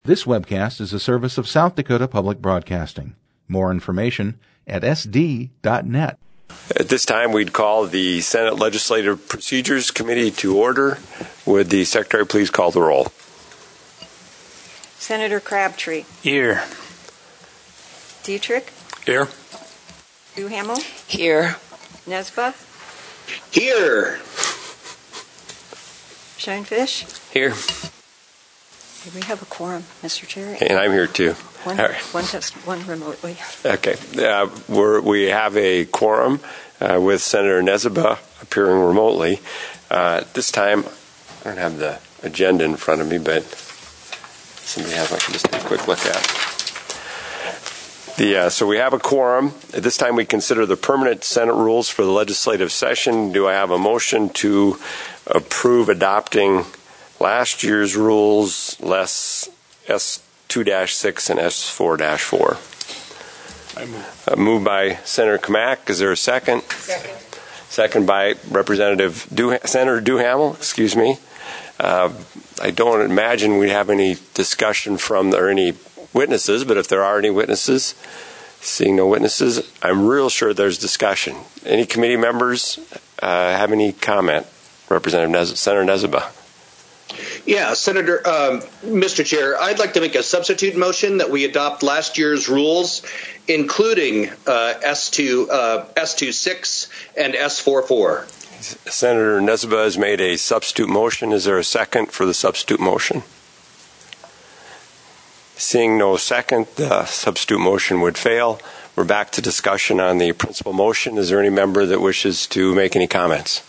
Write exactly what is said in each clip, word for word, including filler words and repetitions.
This webcast is a service of South Dakota Public Broadcasting. More information at s d dot net. At this time, we'd call the Senate Legislative Procedures Committee to order. Would the Secretary please call the roll? Senator Crabtree. Here. Dietrich. Here. Duhamel. Here. Nesba. Here. Schoenfish. Here. We have a quorum, Mister Chair. And I'm here too. One, All right. one test, one remotely. Okay. Uh, we're, we have a quorum uh, with Senator Nesba appearing remotely. Uh, at this time, I don't have the agenda in front of me, but somebody has. I can just take a quick look at. The, uh, so we have a quorum. At this time, we consider the permanent Senate rules for the legislative session. Do I have a motion to approve adopting last year's rules, less S two dash six and S four dash four? I move. Uh, moved by Senator Kamak. Is there a second? Second. Second by Representative du- Senator Duhamel. Excuse me. Uh, I don't imagine we have any discussion from or any witnesses, but if there are any witnesses, seeing no witnesses, I'm real sure there's discussion. Any committee members uh, have any comment? Representative Nez- Senator Nesba. Yeah, Senator, um, Mister Chair, I'd like to make a substitute motion that we adopt last year's rules, including uh, S two, uh, S two six and S four four. Senator Nesba has made a substitute motion. Is there a second for the substitute motion? Seeing no second, the substitute motion would fail. We're back to discussion on the principal motion. Is there any member that wishes to make any comments?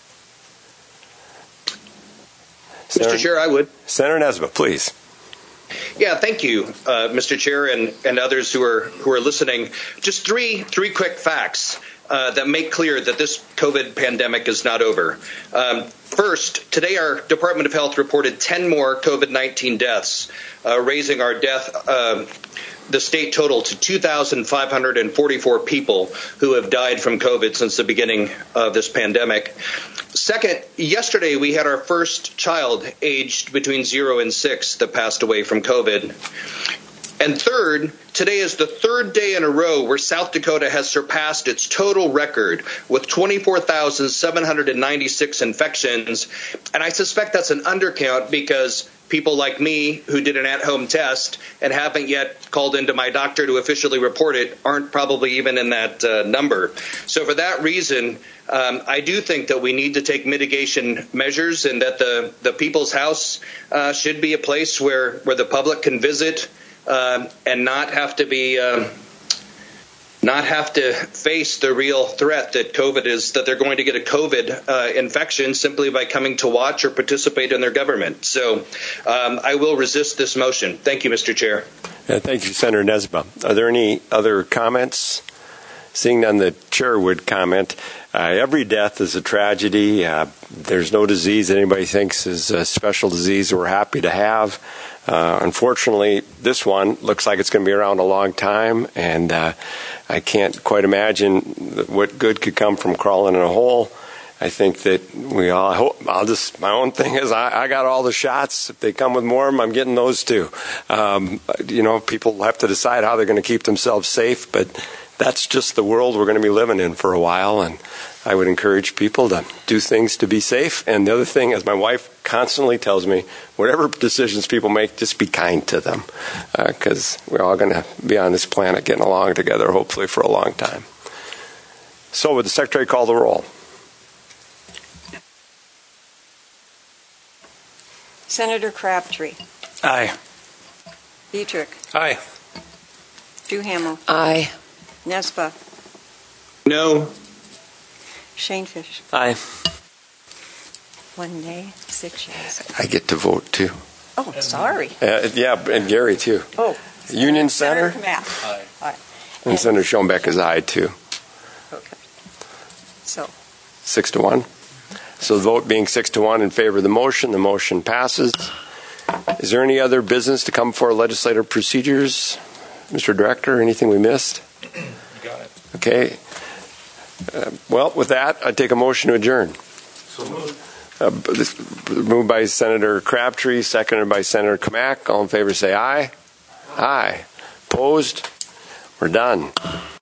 Senator, Mister Chair, I would. Senator Nesba, please. Yeah, thank you, uh, Mister Chair, and, and others who are who are listening. Just three three quick facts uh, that make clear that this COVID pandemic is not over. Um, first, today our Department of Health reported ten more COVID nineteen deaths, uh, raising our death uh, the state total to two thousand five hundred forty-four people who have died from COVID since the beginning of this pandemic. Second, yesterday we had our first child aged between zero and six that passed away from COVID. And third, today is the third day in a row where South Dakota has surpassed its total record with twenty-four thousand seven hundred ninety-six infections. And I suspect that's an undercount because people like me who did an at-home test and haven't yet called into my doctor to officially report it aren't probably even in that uh, number. So for that reason, um, I do think that we need to take mitigation measures and that the, the People's House uh, should be a place where, where the public can visit uh, and not have to be um, not have to face the real threat that COVID is, that they're going to get a COVID uh, infection simply by coming to watch or participate in their government. So um, I will resist this motion. Thank you, Mister Chair. Uh, thank you, Senator Nesba. Are there any other comments? Seeing none, the chair would comment. Uh, every death is a tragedy. Uh, there's no disease that anybody thinks is a special disease that we're happy to have. Uh, unfortunately, this one looks like it's going to be around a long time, and uh, I can't quite imagine what good could come from crawling in a hole. I think that we all, I hope, I'll just, my own thing is I, I got all the shots. If they come with more of them, I'm getting those too. Um, you know, people have to decide how they're going to keep themselves safe, but that's just the world we're going to be living in for a while, and I would encourage people to do things to be safe. And the other thing, as my wife constantly tells me, whatever decisions people make, just be kind to them, because uh, we're all going to be on this planet getting along together, hopefully for a long time. So would the Secretary call the roll? Senator Crabtree. Aye. Dietrich. Aye. Duhamel. Aye. Nesba. No. Schoenfish. Aye. One nay, six yeas. I get to vote too. Oh, sorry. Uh, yeah, and Gary too. Oh. Union Center? Senator Kamak. Aye. Aye. And, and Senator Schoenbeck is aye too. Okay. So. Six to one. So the vote being six to one in favor of the motion, the motion passes. Is there any other business to come before legislative procedures? Mister Director, anything we missed? You got it. Okay. Uh, well, with that, I take a motion to adjourn. So moved. Uh, this, moved by Senator Crabtree, seconded by Senator Kamak. All in favor say aye. Aye. Opposed? We're done.